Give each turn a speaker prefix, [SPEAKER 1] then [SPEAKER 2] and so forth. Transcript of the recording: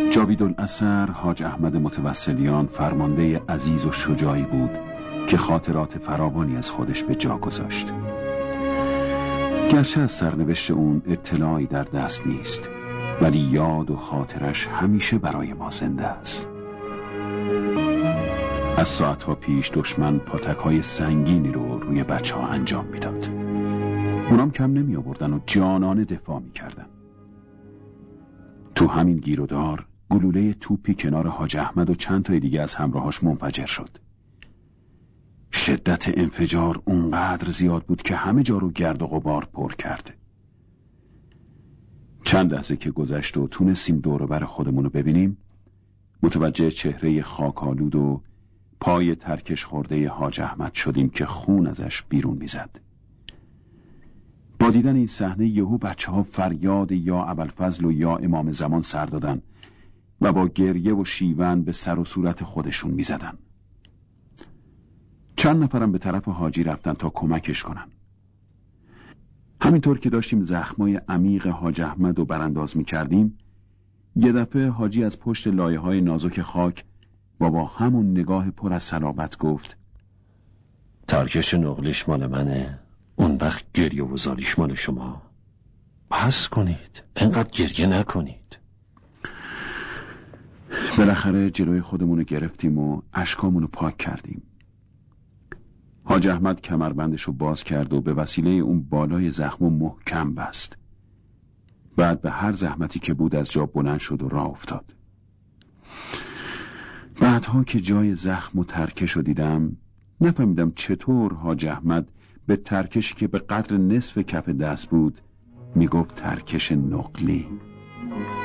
[SPEAKER 1] جاویدالاثر حاج احمد متوسلیان فرمانده عزیز و شجاعی بود که خاطرات فراوانی از خودش به جا گذاشت. گرچه از سرنوشت اون اطلاعی در دست نیست، ولی یاد و خاطرش همیشه برای ما زنده است. از ساعتها پیش دشمن پاتک‌های سنگینی رو روی بچه‌ها انجام میداد. اونام کم نمی آوردن و جانانه دفاع می‌کردن. تو همین گیرودار گلوله توپی کنار حاج احمد و چند تای دیگه از همراهاش منفجر شد. شدت انفجار اونقدر زیاد بود که همه جا رو گرد و غبار پر کرد. چند لحظه که گذشت و تونستیم دور و بر خودمون رو ببینیم، متوجه چهره خاک‌آلود و پای ترکش خورده حاج احمد شدیم که خون ازش بیرون میزد. با دیدن این صحنه یهو بچه‌ها فریاد یا ابوالفضل و یا امام زمان سر دادن و با گریه و شیون به سر و صورت خودشون میزدن. چند نفرم به طرف حاجی رفتن تا کمکش کنن. همینطور که داشتیم زخمای عمیق حاج احمد رو برانداز میکردیم، یه دفعه حاجی از پشت لایه‌های نازک خاک با همون نگاه پر از صلابت گفت:
[SPEAKER 2] ترکش نقلیش مال منه، اون وقت گریه و زاریش مال شما. پس کنید، انقدر گریه نکنید.
[SPEAKER 1] بالاخره جلوی خودمونو گرفتیم و اشکامونو پاک کردیم. حاج احمد کمربندشو باز کرد و به وسیله اون بالای زخمو محکم بست. بعد به هر زحمتی که بود از جا بلند شد و راه افتاد. بعدها که جای زخم و ترکشو دیدم، نفهمیدم چطور حاج احمد به ترکشی که به قدر نصف کف دست بود میگفت ترکش نقلی.